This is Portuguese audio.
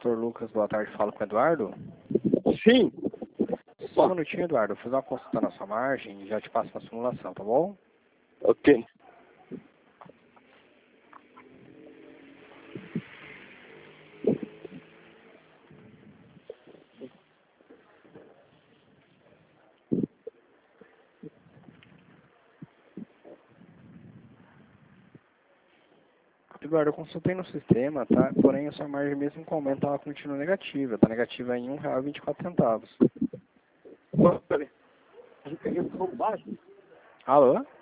Dr. Lucas, boa tarde, falo com o Eduardo. Sim. Só um minutinho, Eduardo, vou fazer uma consulta na sua margem e já te passo uma simulação, tá bom? Ok. Eduardo, eu consultei no sistema, tá? Porém, a sua margem mesmo com aumento ela continua negativa. Tá negativa em R$1,24. Peraí. A gente pegou baixo. Alô?